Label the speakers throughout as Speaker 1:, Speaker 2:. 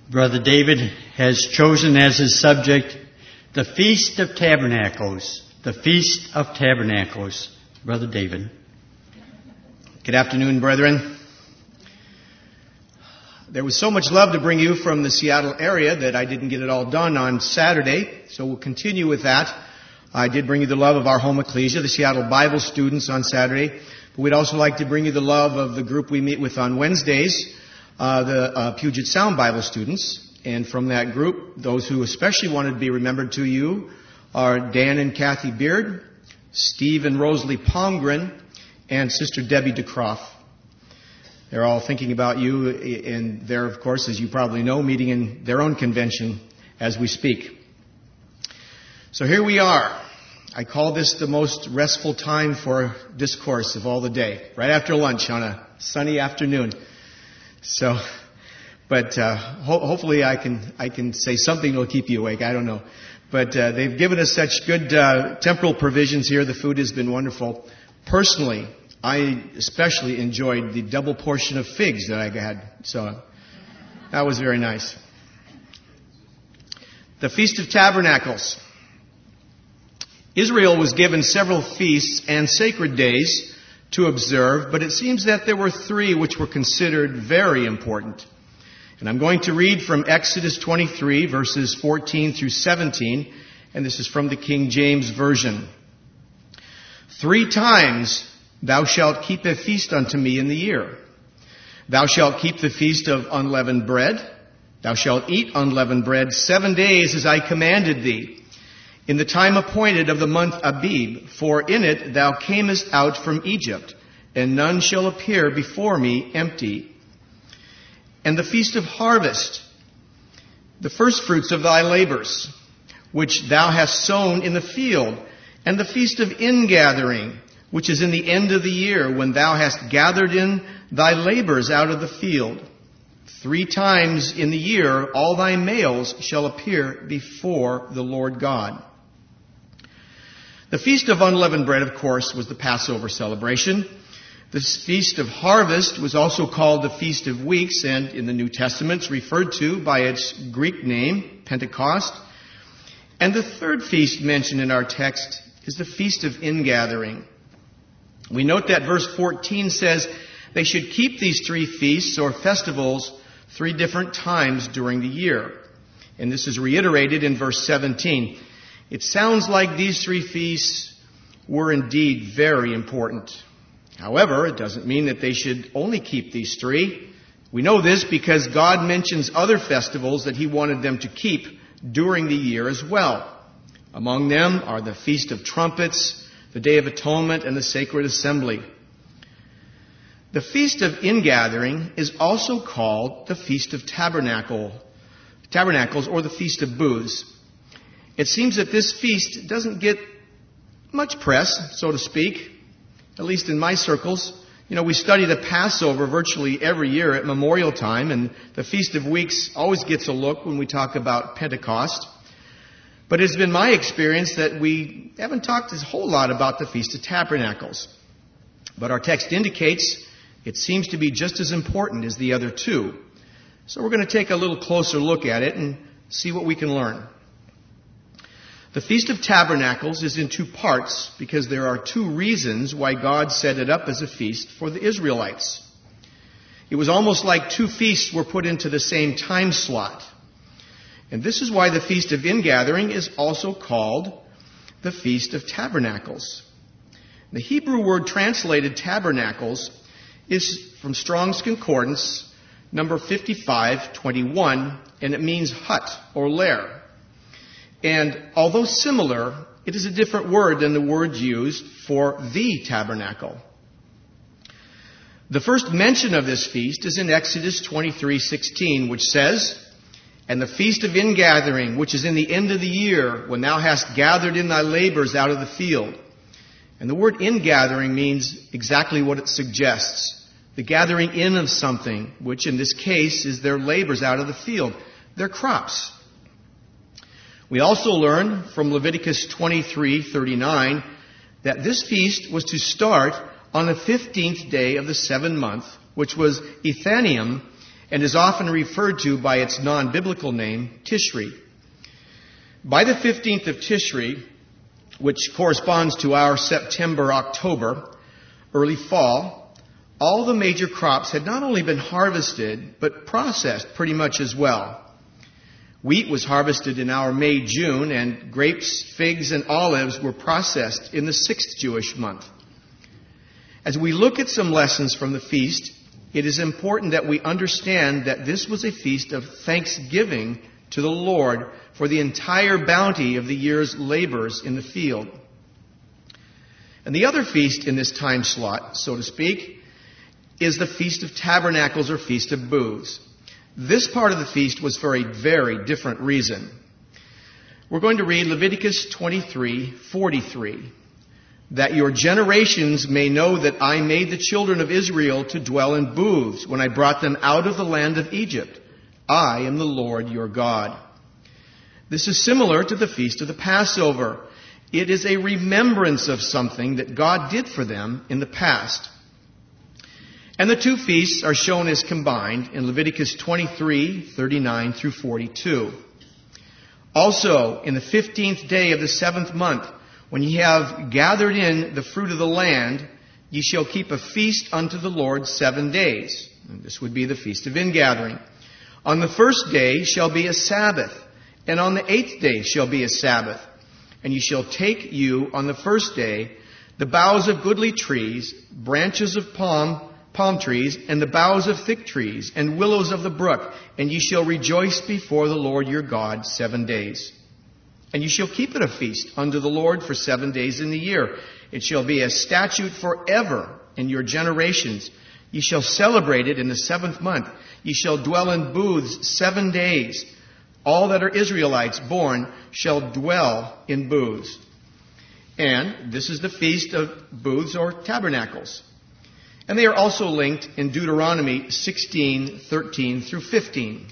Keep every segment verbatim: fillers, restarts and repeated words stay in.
Speaker 1: Brother David has chosen as his subject the Feast of Tabernacles. The Feast of Tabernacles. Brother David.
Speaker 2: Good afternoon, brethren. There was so much love to bring you from the Seattle area that I didn't get it all done on Saturday, so we'll continue with that. I did bring you the love of our home ecclesia, the Seattle Bible students on Saturday, but we'd also like to bring you the love of the group we meet with on Wednesdays, uh, the uh, Puget Sound Bible students. And from that group, those who especially wanted to be remembered to you are Dan and Kathy Beard, Steve and Rosalie Palmgren, and Sister Debbie DeCroft. They're all thinking about you, and they're, of course, as you probably know, meeting in their own convention as we speak. So here we are. I call this the most restful time for discourse of all the day, right after lunch on a sunny afternoon. So, but uh, ho- hopefully I can I can say something that'll keep you awake. I don't know, but uh, they've given us such good uh, temporal provisions here. The food has been wonderful. Personally, I especially enjoyed the double portion of figs that I had. So that was very nice. The Feast of Tabernacles. Israel was given several feasts and sacred days to observe, but it seems that there were three which were considered very important. And I'm going to read from Exodus twenty-three, verses fourteen through seventeen, and this is from the King James Version. Three times thou shalt keep a feast unto me in the year. Thou shalt keep the feast of unleavened bread. Thou shalt eat unleavened bread seven days as I commanded thee, in the time appointed of the month Abib, for in it thou camest out from Egypt, and none shall appear before me empty. And the feast of harvest, the first fruits of thy labors, which thou hast sown in the field, and the feast of ingathering, which is in the end of the year, when thou hast gathered in thy labors out of the field. Three times in the year all thy males shall appear before the Lord God. The Feast of Unleavened Bread, of course, was the Passover celebration. The Feast of Harvest was also called the Feast of Weeks, and in the New Testament it's referred to by its Greek name, Pentecost. And the third feast mentioned in our text is the Feast of Ingathering. We note that verse fourteen says they should keep these three feasts or festivals three different times during the year. And this is reiterated in verse seventeen. It sounds like these three feasts were indeed very important. However, it doesn't mean that they should only keep these three. We know this because God mentions other festivals that He wanted them to keep during the year as well. Among them are the Feast of Trumpets, the Day of Atonement, and the Sacred Assembly. The Feast of Ingathering is also called the Feast of Tabernacle, Tabernacles, or the Feast of Booths. It seems that this feast doesn't get much press, so to speak, at least in my circles. You know, we study the Passover virtually every year at Memorial Time, and the Feast of Weeks always gets a look when we talk about Pentecost. But it's been my experience that we haven't talked a whole lot about the Feast of Tabernacles. But our text indicates it seems to be just as important as the other two. So we're going to take a little closer look at it and see what we can learn. The Feast of Tabernacles is in two parts because there are two reasons why God set it up as a feast for the Israelites. It was almost like two feasts were put into the same time slot. And this is why the Feast of Ingathering is also called the Feast of Tabernacles. The Hebrew word translated tabernacles is from Strong's Concordance, number fifty-five twenty-one, and it means hut or lair. And although similar, it is a different word than the word used for the tabernacle. The first mention of this feast is in Exodus twenty-three sixteen, which says, "And the feast of ingathering, which is in the end of the year, when thou hast gathered in thy labors out of the field." And the word ingathering means exactly what it suggests. The gathering in of something, which in this case is their labors out of the field, their crops. We also learn from Leviticus twenty-three thirty-nine that this feast was to start on the fifteenth day of the seventh month, which was Ethanium, and is often referred to by its non-biblical name, Tishri. By the fifteenth of Tishri, which corresponds to our September, October, early fall, all the major crops had not only been harvested, but processed pretty much as well. Wheat was harvested in our May, June, and grapes, figs, and olives were processed in the sixth Jewish month. As we look at some lessons from the feast, it is important that we understand that this was a feast of thanksgiving to the Lord for the entire bounty of the year's labors in the field. And the other feast in this time slot, so to speak, is the Feast of Tabernacles or Feast of Booths. This part of the feast was for a very different reason. We're going to read Leviticus twenty-three forty-three. That your generations may know that I made the children of Israel to dwell in booths when I brought them out of the land of Egypt. I am the Lord your God. This is similar to the feast of the Passover. It is a remembrance of something that God did for them in the past. And the two feasts are shown as combined in Leviticus twenty-three thirty-nine through forty-two. Also, in the fifteenth day of the seventh month, when ye have gathered in the fruit of the land, ye shall keep a feast unto the Lord seven days. And this would be the Feast of Ingathering. On the first day shall be a Sabbath, and on the eighth day shall be a Sabbath. And ye shall take you on the first day the boughs of goodly trees, branches of palm, palm trees, and the boughs of thick trees, and willows of the brook, and ye shall rejoice before the Lord your God seven days. And you shall keep it a feast unto the Lord for seven days in the year. It shall be a statute forever in your generations. Ye shall celebrate it in the seventh month. Ye shall dwell in booths seven days. All that are Israelites born shall dwell in booths. And this is the feast of booths or tabernacles. And they are also linked in Deuteronomy sixteen thirteen through fifteen.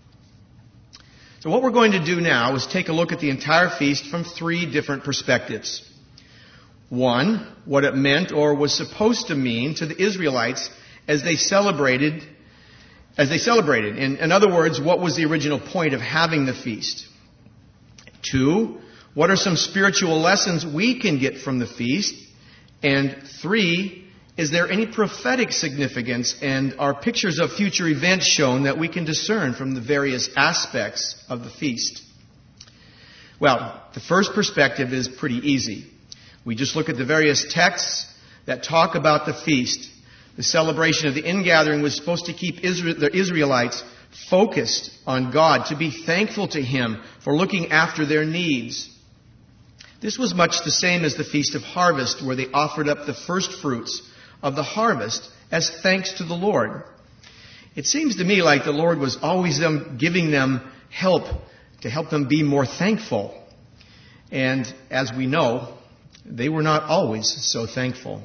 Speaker 2: So what we're going to do now is take a look at the entire feast from three different perspectives. One, what it meant or was supposed to mean to the Israelites as they celebrated, as they celebrated. In, in other words, what was the original point of having the feast? Two, what are some spiritual lessons we can get from the feast? And three, is there any prophetic significance, and are pictures of future events shown that we can discern from the various aspects of the feast? Well, the first perspective is pretty easy. We just look at the various texts that talk about the feast. The celebration of the ingathering was supposed to keep Israel, the Israelites focused on God, to be thankful to Him for looking after their needs. This was much the same as the Feast of Harvest, where they offered up the first fruits of the harvest as thanks to the Lord. It seems to me like the Lord was always them, giving them help to help them be more thankful. And as we know, they were not always so thankful.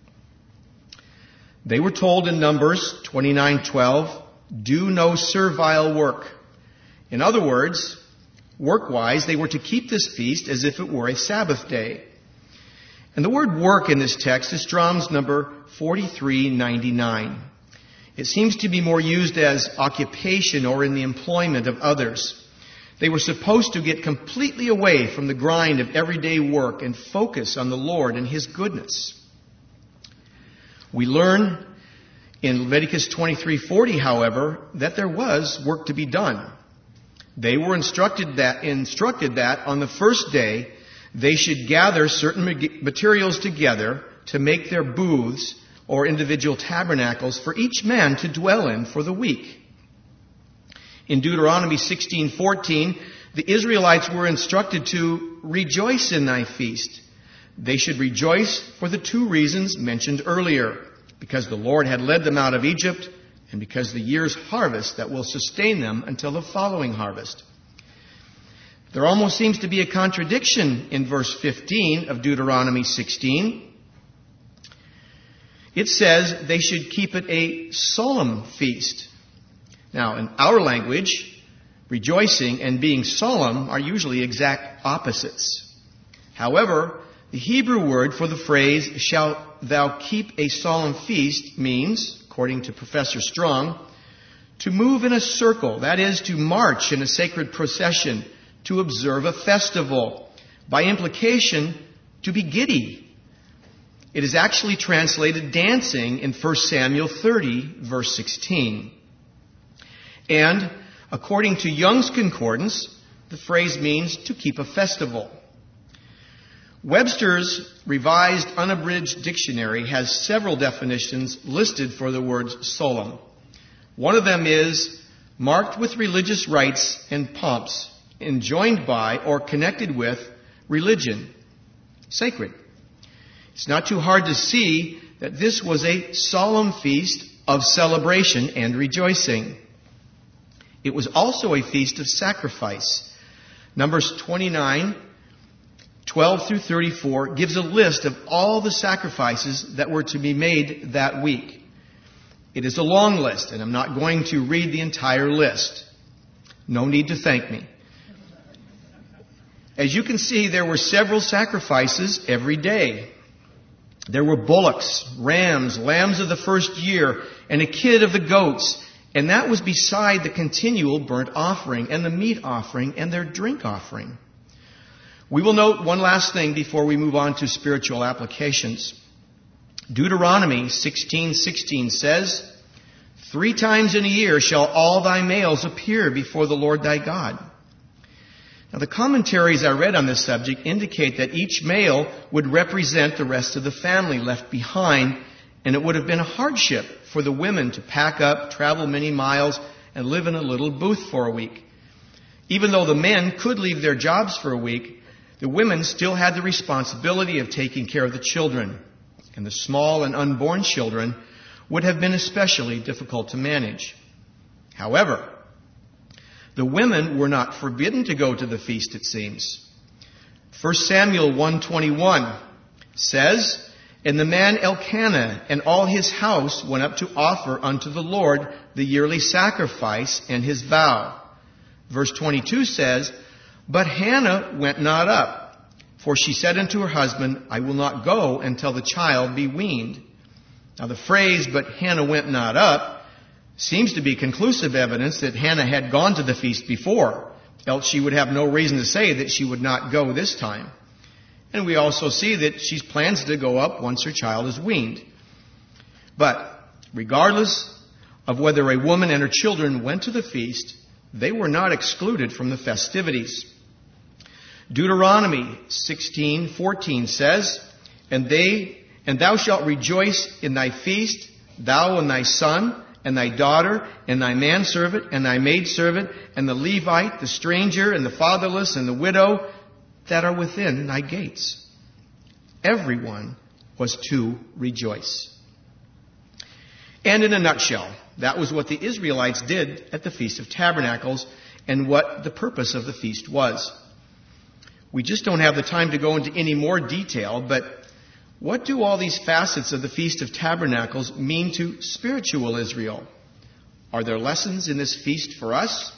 Speaker 2: They were told in Numbers twenty-nine twelve, do no servile work. In other words, work-wise, they were to keep this feast as if it were a Sabbath day. And the word work in this text is Strong's number forty-three ninety-nine. It seems to be more used as occupation or in the employment of others. They were supposed to get completely away from the grind of everyday work and focus on the Lord and His goodness. We learn in Leviticus twenty-three forty, however, that there was work to be done. They were instructed that, instructed that on the first day they should gather certain materials together to make their booths or individual tabernacles for each man to dwell in for the week. In Deuteronomy sixteen fourteen, the Israelites were instructed to rejoice in thy feast. They should rejoice for the two reasons mentioned earlier, because the Lord had led them out of Egypt and because the year's harvest that will sustain them until the following harvest. There almost seems to be a contradiction in verse fifteen of Deuteronomy sixteen. It says they should keep it a solemn feast. Now, in our language, rejoicing and being solemn are usually exact opposites. However, the Hebrew word for the phrase, shalt thou keep a solemn feast, means, according to Professor Strong, to move in a circle, that is, to march in a sacred procession, to observe a festival, by implication, to be giddy. It is actually translated dancing in First Samuel thirty, verse sixteen. And according to Young's Concordance, the phrase means to keep a festival. Webster's Revised Unabridged Dictionary has several definitions listed for the word solemn. One of them is marked with religious rites and pomps, enjoined by or connected with religion, sacred. It's not too hard to see that this was a solemn feast of celebration and rejoicing. It was also a feast of sacrifice. Numbers twenty-nine, twelve through thirty-four gives a list of all the sacrifices that were to be made that week. It is a long list, and I'm not going to read the entire list. No need to thank me. As you can see, there were several sacrifices every day. There were bullocks, rams, lambs of the first year, and a kid of the goats. And that was beside the continual burnt offering and the meat offering and their drink offering. We will note one last thing before we move on to spiritual applications. Deuteronomy sixteen sixteen says, "Three times in a year shall all thy males appear before the Lord thy God." Now, the commentaries I read on this subject indicate that each male would represent the rest of the family left behind, and it would have been a hardship for the women to pack up, travel many miles, and live in a little booth for a week. Even though the men could leave their jobs for a week, the women still had the responsibility of taking care of the children, and the small and unborn children would have been especially difficult to manage. However, the women were not forbidden to go to the feast, it seems. First Samuel one twenty-one says, "And the man Elkanah and all his house went up to offer unto the Lord the yearly sacrifice and his vow." Verse twenty-two says, "But Hannah went not up, for she said unto her husband, I will not go until the child be weaned." Now the phrase, "but Hannah went not up," seems to be conclusive evidence that Hannah had gone to the feast before, else she would have no reason to say that she would not go this time. And we also see that she plans to go up once her child is weaned. But regardless of whether a woman and her children went to the feast, they were not excluded from the festivities. Deuteronomy sixteen fourteen says, "And they and thou shalt rejoice in thy feast, thou and thy son, and thy daughter, and thy manservant, and thy maidservant, and the Levite, the stranger, and the fatherless, and the widow, that are within thy gates." Everyone was to rejoice. And in a nutshell, that was what the Israelites did at the Feast of Tabernacles and what the purpose of the feast was. We just don't have the time to go into any more detail, but what do all these facets of the Feast of Tabernacles mean to spiritual Israel? Are there lessons in this feast for us?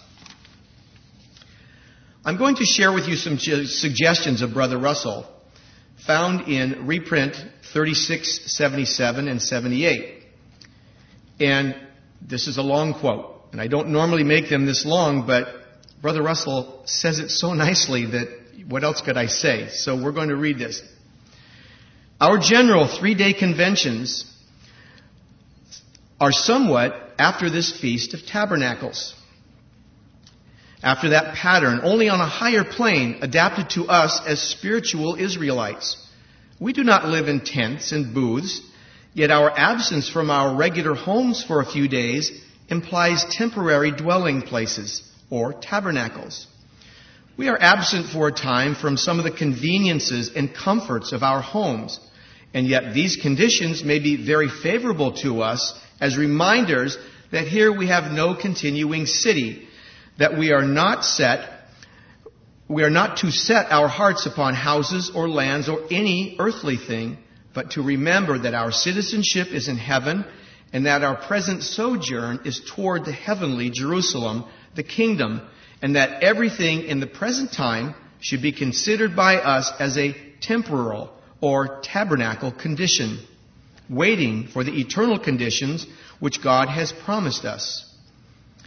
Speaker 2: I'm going to share with you some suggestions of Brother Russell, found in reprint thirty-six seventy-seven and seventy-eight. And this is a long quote, and I don't normally make them this long, but Brother Russell says it so nicely that what else could I say? So we're going to read this. "Our general three-day conventions are somewhat after this Feast of Tabernacles. After that pattern, only on a higher plane adapted to us as spiritual Israelites. We do not live in tents and booths, yet our absence from our regular homes for a few days implies temporary dwelling places, or tabernacles. We are absent for a time from some of the conveniences and comforts of our homes, and yet these conditions may be very favorable to us as reminders that here we have no continuing city, that we are not set, we are not to set our hearts upon houses or lands or any earthly thing, but to remember that our citizenship is in heaven and that our present sojourn is toward the heavenly Jerusalem, the kingdom, and that everything in the present time should be considered by us as a temporal or tabernacle condition, waiting for the eternal conditions which God has promised us.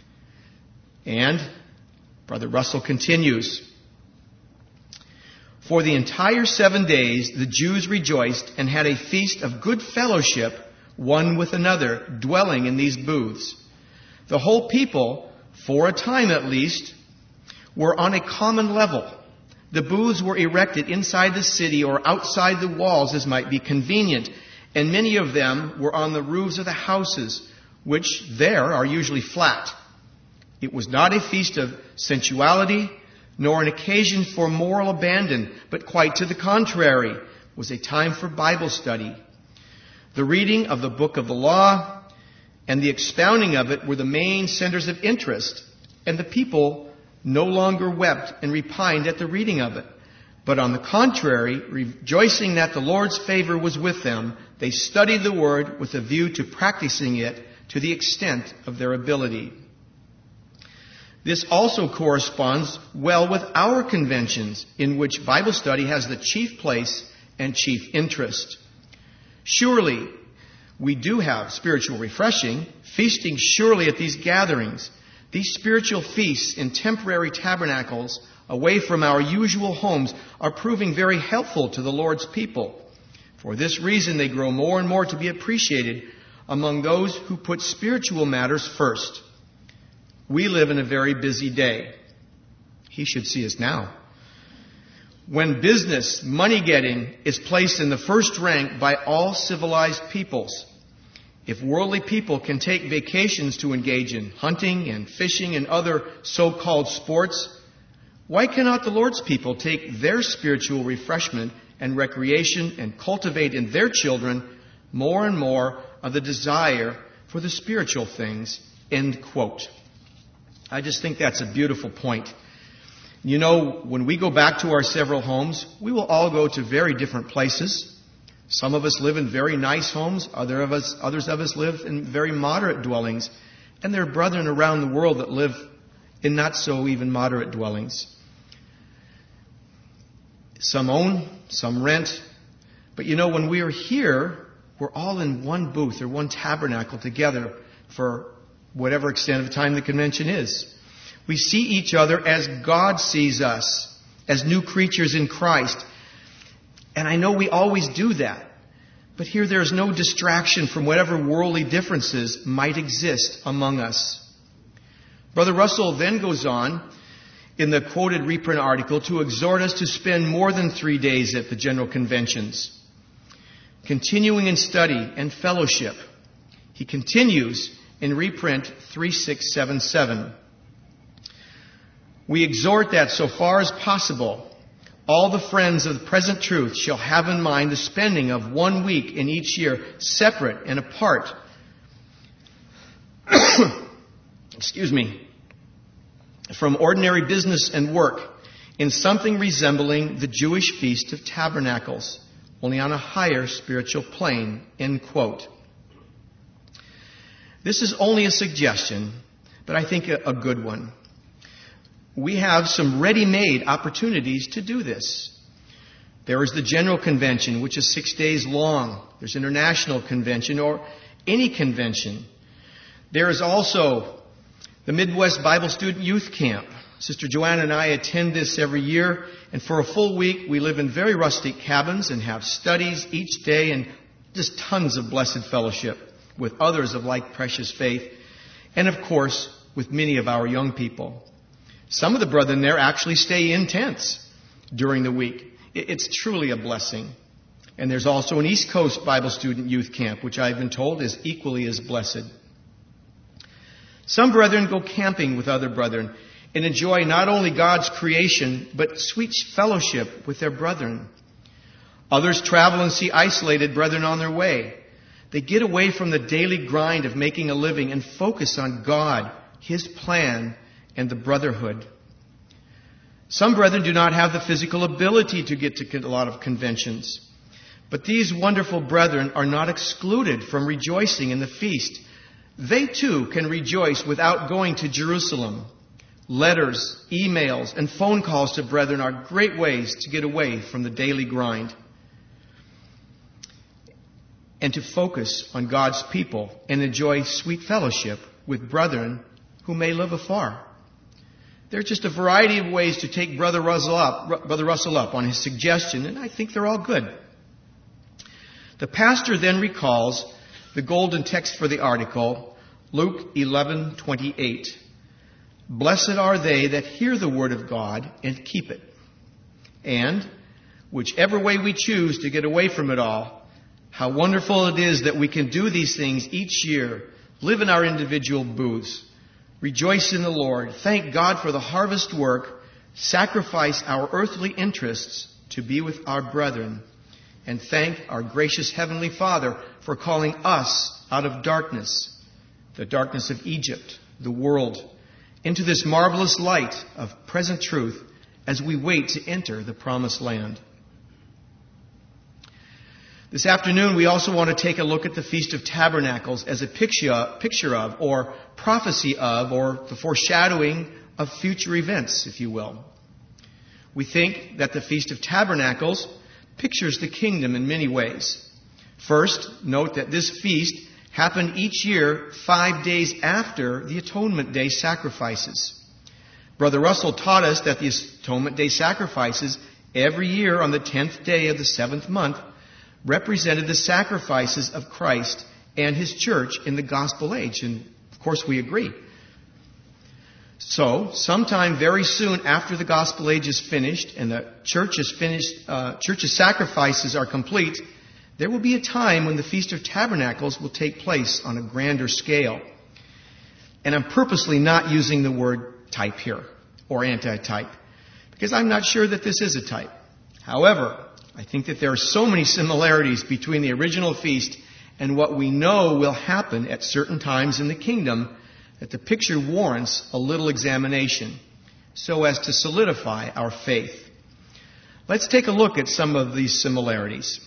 Speaker 2: And Brother Russell continues, for the entire seven days the Jews rejoiced and had a feast of good fellowship one with another, dwelling in these booths. The whole people, for a time at least, were on a common level. The booths were erected inside the city or outside the walls as might be convenient, and many of them were on the roofs of the houses, which there are usually flat. It was not a feast of sensuality, nor an occasion for moral abandon, but quite to the contrary, was a time for Bible study. The reading of the book of the law and the expounding of it were the main centers of interest, and the people no longer wept and repined at the reading of it. But on the contrary, rejoicing that the Lord's favor was with them, they studied the word with a view to practicing it to the extent of their ability. This also corresponds well with our conventions, in which Bible study has the chief place and chief interest. Surely, we do have spiritual refreshing, feasting surely at these gatherings. These spiritual feasts in temporary tabernacles away from our usual homes are proving very helpful to the Lord's people. For this reason, they grow more and more to be appreciated among those who put spiritual matters first. We live in a very busy day. He should see us now. When business, money getting, is placed in the first rank by all civilized peoples. If worldly people can take vacations to engage in hunting and fishing and other so-called sports, why cannot the Lord's people take their spiritual refreshment and recreation and cultivate in their children more and more of the desire for the spiritual things? End quote. I just think that's a beautiful point. You know, when we go back to our several homes, we will all go to very different places. Some of us live in very nice homes. Other of us, others of us live in very moderate dwellings. And there are brethren around the world that live in not so even moderate dwellings. Some own, some rent. But you know, when we are here, we're all in one booth or one tabernacle together for whatever extent of time the convention is. We see each other as God sees us, as new creatures in Christ. And I know we always do that. But here there is no distraction from whatever worldly differences might exist among us. Brother Russell then goes on in the quoted reprint article to exhort us to spend more than three days at the General Conventions, continuing in study and fellowship. He continues in reprint three six seven seven. We exhort that so far as possible, all the friends of the present truth shall have in mind the spending of one week in each year, separate and apart. Excuse me. From ordinary business and work, in something resembling the Jewish Feast of Tabernacles, only on a higher spiritual plane. End quote. This is only a suggestion, but I think a, a good one. We have some ready-made opportunities to do this. There is the General Convention, which is six days long. There's International Convention or any convention. There is also the Midwest Bible Student Youth Camp. Sister Joanna and I attend this every year, and for a full week we live in very rustic cabins and have studies each day and just tons of blessed fellowship with others of like precious faith, and of course with many of our young people. Some of the brethren there actually stay in tents during the week. It's truly a blessing. And there's also an East Coast Bible Student Youth Camp, which I've been told is equally as blessed. Some brethren go camping with other brethren and enjoy not only God's creation, but sweet fellowship with their brethren. Others travel and see isolated brethren on their way. They get away from the daily grind of making a living and focus on God, His plan, and the brotherhood. Some brethren do not have the physical ability to get to a lot of conventions. But these wonderful brethren are not excluded from rejoicing in the feast. They too can rejoice without going to Jerusalem. Letters, emails, and phone calls to brethren are great ways to get away from the daily grind and to focus on God's people and enjoy sweet fellowship with brethren who may live afar. There are just a variety of ways to take Brother Russell up, Brother Russell up on his suggestion, and I think they're all good. The pastor then recalls the golden text for the article, Luke eleven twenty-eight. Blessed are they that hear the word of God and keep it. And, whichever way we choose to get away from it all, how wonderful it is that we can do these things each year, live in our individual booths, rejoice in the Lord, thank God for the harvest work, sacrifice our earthly interests to be with our brethren, and thank our gracious Heavenly Father for calling us out of darkness, the darkness of Egypt, the world, into this marvelous light of present truth as we wait to enter the promised land. This afternoon, we also want to take a look at the Feast of Tabernacles as a picture, picture of, or prophecy of, or the foreshadowing of future events, if you will. We think that the Feast of Tabernacles pictures the kingdom in many ways. First, note that this feast happened each year five days after the Atonement Day sacrifices. Brother Russell taught us that the Atonement Day sacrifices every year on the tenth day of the seventh month represented the sacrifices of Christ and His church in the gospel age. And of course we agree. So, sometime very soon after the gospel age is finished and the church is finished, uh, church's sacrifices are complete, there will be a time when the Feast of Tabernacles will take place on a grander scale. And I'm purposely not using the word type here, or anti-type, because I'm not sure that this is a type. However, I think that there are so many similarities between the original feast and what we know will happen at certain times in the kingdom that the picture warrants a little examination so as to solidify our faith. Let's take a look at some of these similarities.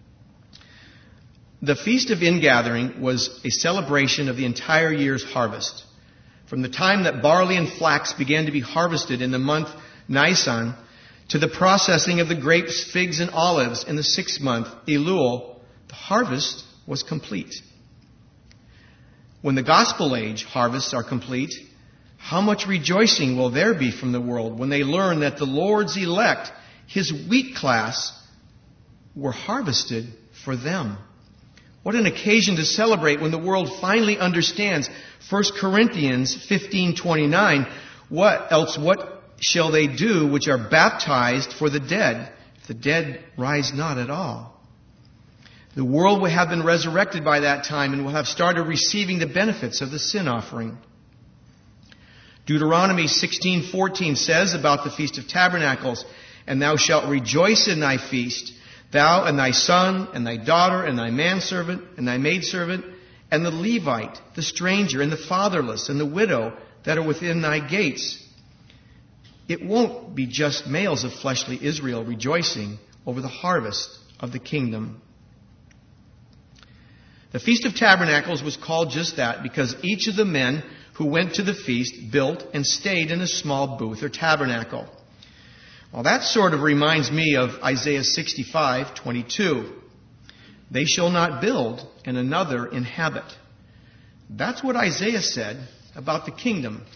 Speaker 2: The Feast of Ingathering was a celebration of the entire year's harvest. From the time that barley and flax began to be harvested in the month Nisan to the processing of the grapes, figs, and olives in the sixth month, Elul, the harvest was complete. When the gospel age harvests are complete, how much rejoicing will there be from the world when they learn that the Lord's elect, His wheat class, were harvested for them? What an occasion to celebrate when the world finally understands First Corinthians fifteen twenty-nine. What else, what shall they do which are baptized for the dead, if the dead rise not at all? The world will have been resurrected by that time and will have started receiving the benefits of the sin offering. Deuteronomy sixteen fourteen says about the Feast of Tabernacles, and thou shalt rejoice in thy feast, thou and thy son, and thy daughter, and thy manservant, and thy maidservant, and the Levite, the stranger, and the fatherless, and the widow that are within thy gates. It won't be just males of fleshly Israel rejoicing over the harvest of the kingdom. The Feast of Tabernacles was called just that because each of the men who went to the feast built and stayed in a small booth or tabernacle. Well, that sort of reminds me of Isaiah sixty-five twenty-two. They shall not build and another inhabit. That's what Isaiah said about the kingdom.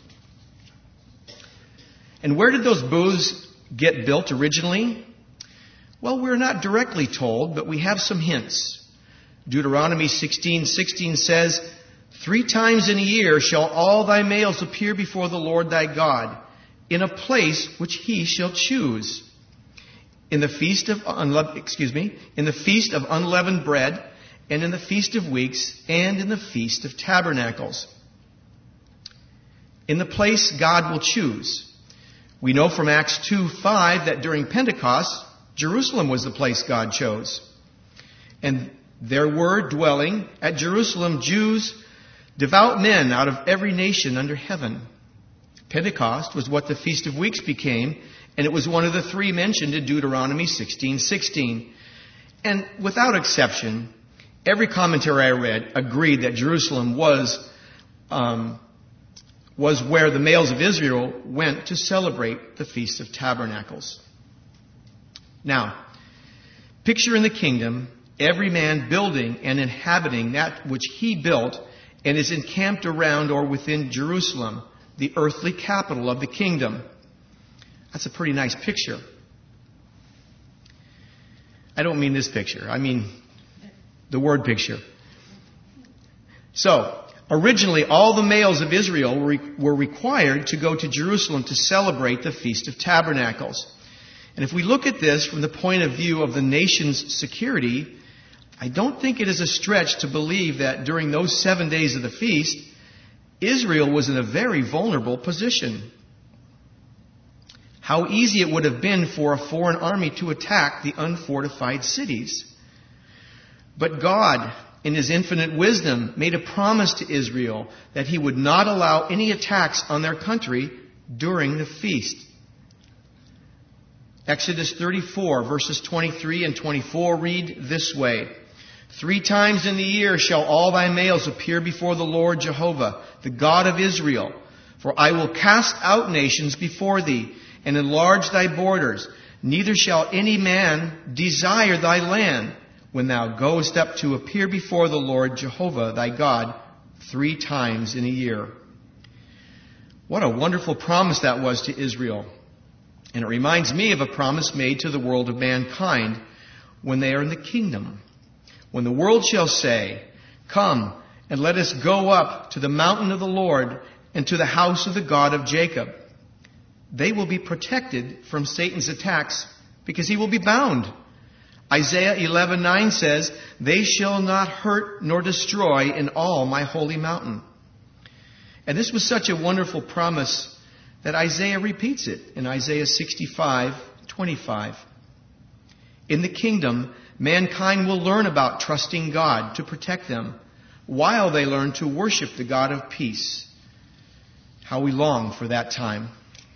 Speaker 2: And where did those booths get built originally? Well, we're not directly told, but we have some hints. Deuteronomy sixteen sixteen says, Three times in a year shall all thy males appear before the Lord thy God, in a place which He shall choose. In the feast of unle- excuse me, in the feast of unleavened bread, and in the feast of weeks, and in the feast of tabernacles. In the place God will choose. We know from Acts two five that during Pentecost, Jerusalem was the place God chose. And there were dwelling at Jerusalem Jews, devout men out of every nation under heaven. Pentecost was what the Feast of Weeks became, and it was one of the three mentioned in Deuteronomy sixteen sixteen. And without exception, every commentary I read agreed that Jerusalem was um, was where the males of Israel went to celebrate the Feast of Tabernacles. Now, picture in the kingdom every man building and inhabiting that which he built and is encamped around or within Jerusalem, the earthly capital of the kingdom. That's a pretty nice picture. I don't mean this picture. I mean the word picture. So, originally all the males of Israel were required to go to Jerusalem to celebrate the Feast of Tabernacles. And if we look at this from the point of view of the nation's security, I don't think it is a stretch to believe that during those seven days of the feast, Israel was in a very vulnerable position. How easy it would have been for a foreign army to attack the unfortified cities. But God, in His infinite wisdom, made a promise to Israel that He would not allow any attacks on their country during the feast. Exodus thirty-four, verses twenty-three and twenty-four read this way. Three times in the year shall all thy males appear before the Lord Jehovah, the God of Israel. For I will cast out nations before thee, and enlarge thy borders. Neither shall any man desire thy land, when thou goest up to appear before the Lord Jehovah thy God three times in a year. What a wonderful promise that was to Israel. And it reminds me of a promise made to the world of mankind when they are in the kingdom. When the world shall say, Come, and let us go up to the mountain of the Lord and to the house of the God of Jacob. They will be protected from Satan's attacks because he will be bound. Isaiah eleven nine says, They shall not hurt nor destroy in all my holy mountain. And this was such a wonderful promise that Isaiah repeats it in Isaiah sixty-five twenty-five. In the kingdom, mankind will learn about trusting God to protect them while they learn to worship the God of peace. How we long for that time.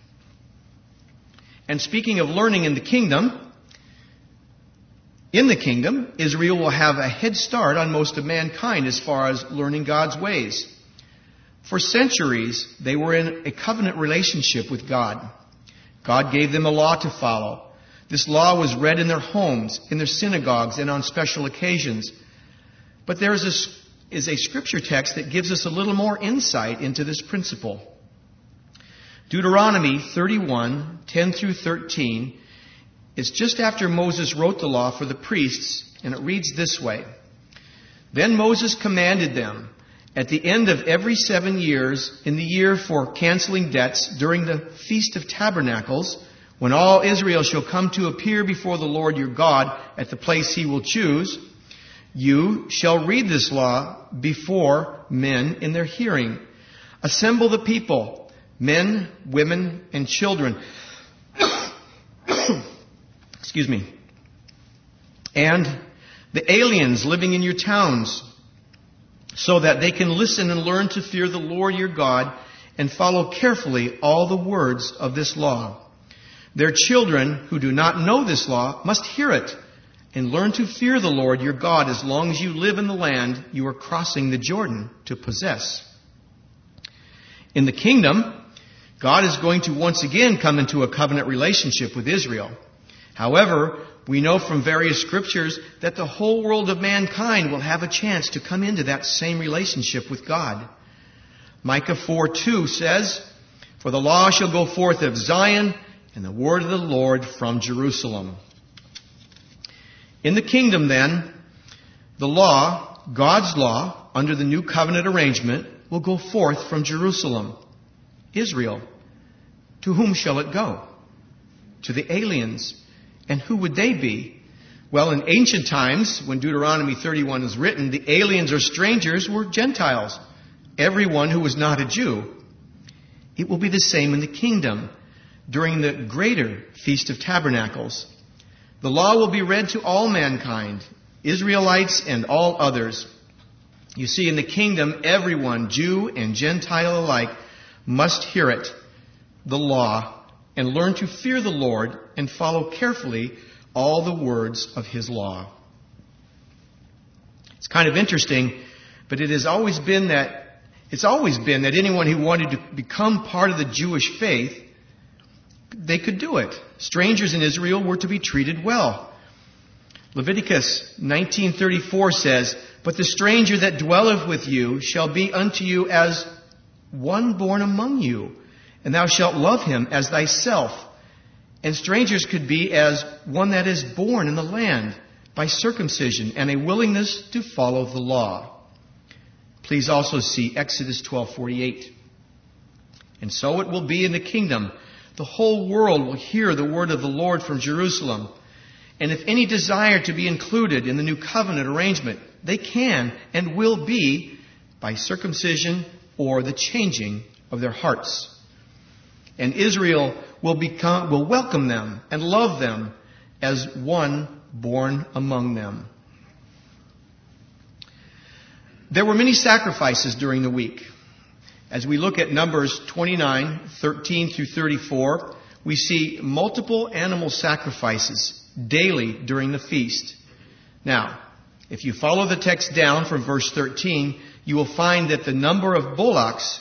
Speaker 2: And speaking of learning in the kingdom, in the kingdom, Israel will have a head start on most of mankind as far as learning God's ways. For centuries, they were in a covenant relationship with God. God gave them a law to follow. This law was read in their homes, in their synagogues, and on special occasions. But there is a, is a scripture text that gives us a little more insight into this principle. Deuteronomy thirty-one, ten through thirteen, is just after Moses wrote the law for the priests, and it reads this way. Then Moses commanded them, at the end of every seven years, in the year for canceling debts, during the Feast of Tabernacles, when all Israel shall come to appear before the Lord your God at the place He will choose, you shall read this law before men in their hearing. Assemble the people, men, women, and children. Excuse me. And the aliens living in your towns, so that they can listen and learn to fear the Lord your God and follow carefully all the words of this law. Their children who do not know this law must hear it and learn to fear the Lord your God as long as you live in the land you are crossing the Jordan to possess. In the kingdom, God is going to once again come into a covenant relationship with Israel. However, we know from various scriptures that the whole world of mankind will have a chance to come into that same relationship with God. Micah four two says, For the law shall go forth of Zion, and the word of the Lord from Jerusalem. In the kingdom, then, the law, God's law, under the new covenant arrangement, will go forth from Jerusalem. Israel. To whom shall it go? To the aliens. And who would they be? Well, in ancient times, when Deuteronomy thirty-one is written, the aliens or strangers were Gentiles. Everyone who was not a Jew. It will be the same in the kingdom during the greater Feast of Tabernacles. The law will be read to all mankind, Israelites and all others. You see, in the kingdom, everyone, Jew and Gentile alike, must hear it, the law, and learn to fear the Lord and follow carefully all the words of His law. It's kind of interesting, but it has always been that it's always been that anyone who wanted to become part of the Jewish faith, they could do it. Strangers in Israel were to be treated well. Leviticus nineteen thirty-four says, But the stranger that dwelleth with you shall be unto you as one born among you, and thou shalt love him as thyself. And strangers could be as one that is born in the land by circumcision and a willingness to follow the law. Please also see Exodus twelve forty-eight. And so it will be in the kingdom. The whole world will hear the word of the Lord from Jerusalem. And if any desire to be included in the new covenant arrangement, they can and will be by circumcision or the changing of their hearts. And Israel will become, will welcome them and love them as one born among them. There were many sacrifices during the week. As we look at Numbers twenty-nine, thirteen through thirty-four, we see multiple animal sacrifices daily during the feast. Now, if you follow the text down from verse thirteen, you will find that the number of bullocks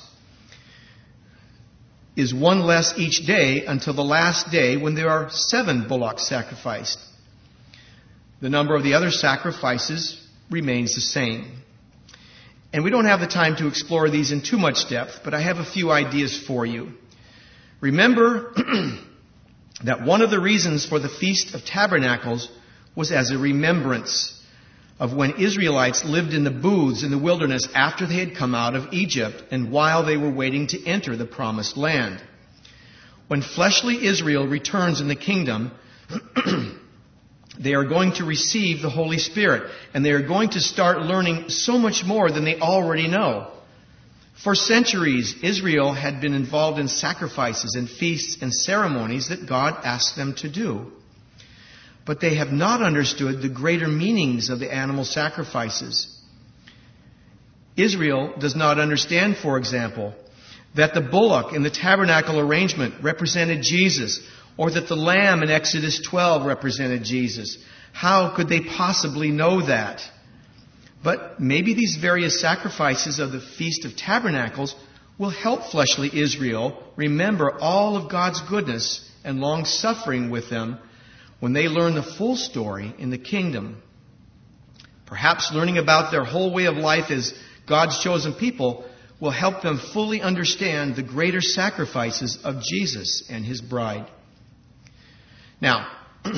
Speaker 2: is one less each day until the last day when there are seven bullocks sacrificed. The number of the other sacrifices remains the same. And we don't have the time to explore these in too much depth, but I have a few ideas for you. Remember that one of the reasons for the Feast of Tabernacles was as a remembrance of when Israelites lived in the booths in the wilderness after they had come out of Egypt and while they were waiting to enter the promised land. When fleshly Israel returns in the kingdom, they are going to receive the Holy Spirit, and they are going to start learning so much more than they already know. For centuries, Israel had been involved in sacrifices and feasts and ceremonies that God asked them to do. But they have not understood the greater meanings of the animal sacrifices. Israel does not understand, for example, that the bullock in the tabernacle arrangement represented Jesus, or that the lamb in Exodus twelve represented Jesus. How could they possibly know that? But maybe these various sacrifices of the Feast of Tabernacles will help fleshly Israel remember all of God's goodness and long-suffering with them when they learn the full story in the kingdom. Perhaps learning about their whole way of life as God's chosen people will help them fully understand the greater sacrifices of Jesus and his bride. Now,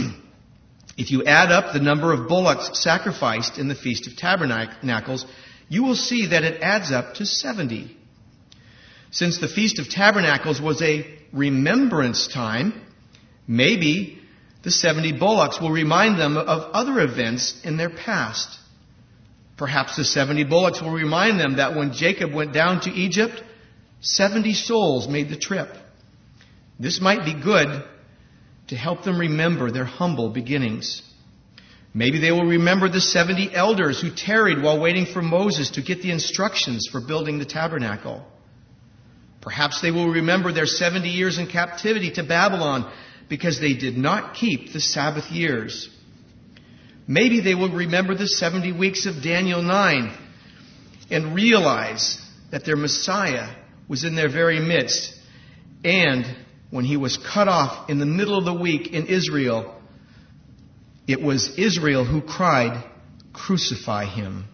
Speaker 2: if you add up the number of bullocks sacrificed in the Feast of Tabernacles, you will see that it adds up to seventy. Since the Feast of Tabernacles was a remembrance time, maybe the seventy bullocks will remind them of other events in their past. Perhaps the seventy bullocks will remind them that when Jacob went down to Egypt, seventy souls made the trip. This might be good to help them remember their humble beginnings. Maybe they will remember the seventy elders who tarried while waiting for Moses to get the instructions for building the tabernacle. Perhaps they will remember their seventy years in captivity to Babylon because they did not keep the Sabbath years. Maybe they will remember the seventy weeks of Daniel nine and realize that their Messiah was in their very midst, and when he was cut off in the middle of the week in Israel, it was Israel who cried, "Crucify him."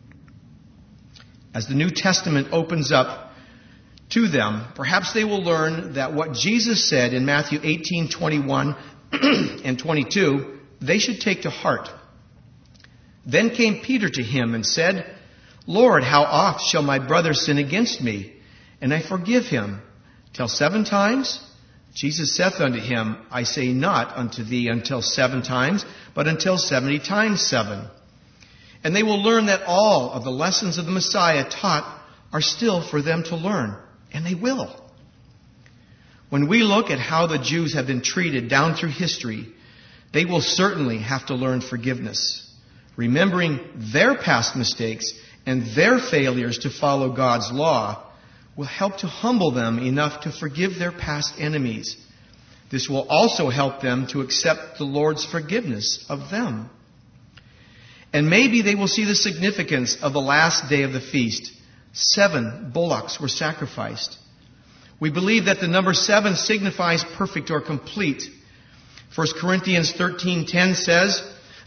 Speaker 2: As the New Testament opens up to them, perhaps they will learn that what Jesus said in Matthew eighteen twenty-one and twenty-two, they should take to heart. Then came Peter to him and said, "Lord, how oft shall my brother sin against me, and I forgive him? Till seven times?" Jesus saith unto him, "I say not unto thee until seven times, but until seventy times seven." And they will learn that all of the lessons of the Messiah taught are still for them to learn, and they will. When we look at how the Jews have been treated down through history, they will certainly have to learn forgiveness. Remembering their past mistakes and their failures to follow God's law will help to humble them enough to forgive their past enemies. This will also help them to accept the Lord's forgiveness of them. And maybe they will see the significance of the last day of the feast. Seven bullocks were sacrificed. We believe that the number seven signifies perfect or complete. First Corinthians thirteen ten says,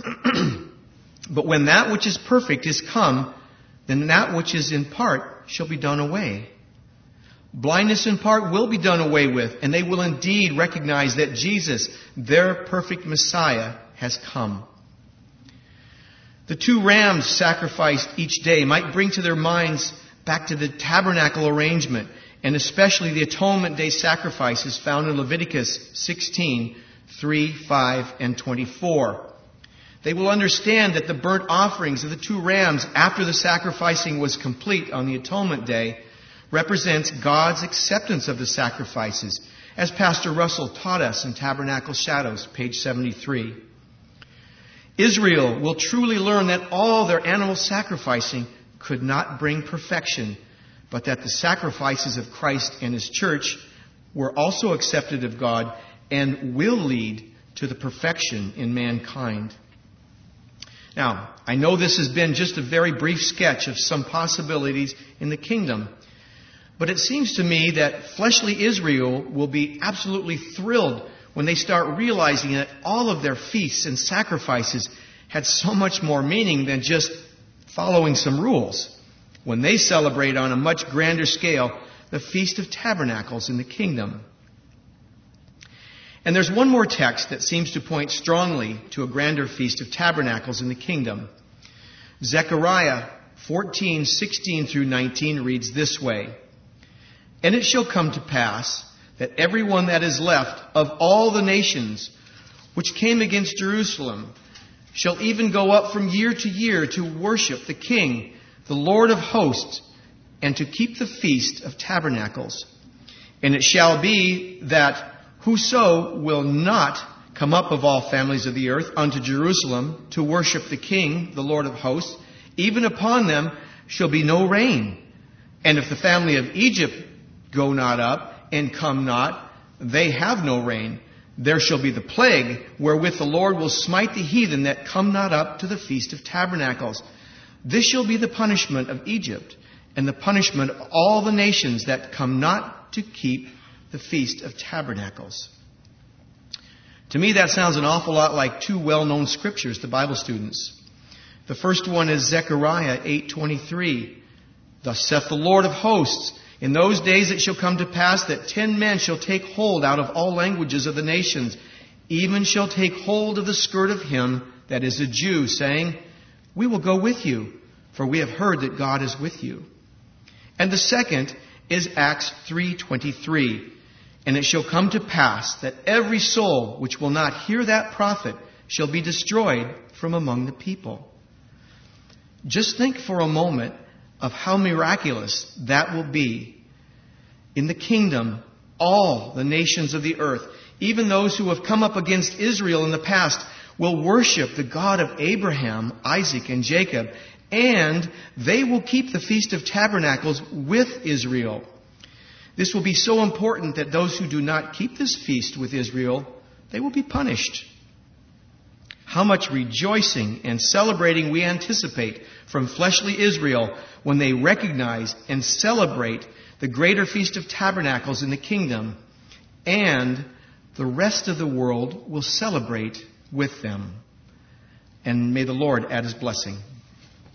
Speaker 2: "But when that which is perfect is come, then that which is in part shall be done away." Blindness in part will be done away with, and they will indeed recognize that Jesus, their perfect Messiah, has come. The two rams sacrificed each day might bring to their minds back to the tabernacle arrangement, and especially the Atonement Day sacrifices found in Leviticus sixteen, three, five, and twenty-four. They will understand that the burnt offerings of the two rams after the sacrificing was complete on the Atonement Day represents God's acceptance of the sacrifices, as Pastor Russell taught us in Tabernacle Shadows, page seventy-three. Israel will truly learn that all their animal sacrificing could not bring perfection, but that the sacrifices of Christ and His church were also accepted of God and will lead to the perfection in mankind. Now, I know this has been just a very brief sketch of some possibilities in the kingdom, but it seems to me that fleshly Israel will be absolutely thrilled when they start realizing that all of their feasts and sacrifices had so much more meaning than just following some rules, when they celebrate on a much grander scale the Feast of Tabernacles in the kingdom. And there's one more text that seems to point strongly to a grander Feast of Tabernacles in the kingdom. Zechariah fourteen, sixteen through nineteen reads this way: "And it shall come to pass that everyone that is left of all the nations which came against Jerusalem shall even go up from year to year to worship the King, the Lord of hosts, and to keep the Feast of Tabernacles. And it shall be that whoso will not come up of all families of the earth unto Jerusalem to worship the King, the Lord of hosts, even upon them shall be no rain. And if the family of Egypt go not up and come not, they have no rain. There shall be the plague wherewith the Lord will smite the heathen that come not up to the Feast of Tabernacles. This shall be the punishment of Egypt, and the punishment of all the nations that come not to keep the Feast of Tabernacles." To me, that sounds an awful lot like two well-known scriptures to Bible students. The first one is Zechariah eight twenty-three. "Thus saith the Lord of hosts, in those days it shall come to pass that ten men shall take hold out of all languages of the nations, even shall take hold of the skirt of him that is a Jew, saying, We will go with you, for we have heard that God is with you." And the second is Acts three twenty-three. "And it shall come to pass that every soul which will not hear that prophet shall be destroyed from among the people." Just think for a moment of how miraculous that will be. In the kingdom, all the nations of the earth, even those who have come up against Israel in the past, will worship the God of Abraham, Isaac, and Jacob, and they will keep the Feast of Tabernacles with Israel. This will be so important that those who do not keep this feast with Israel, they will be punished. How much rejoicing and celebrating we anticipate from fleshly Israel when they recognize and celebrate the greater Feast of Tabernacles in the kingdom, and the rest of the world will celebrate with them. And may the Lord add His blessing.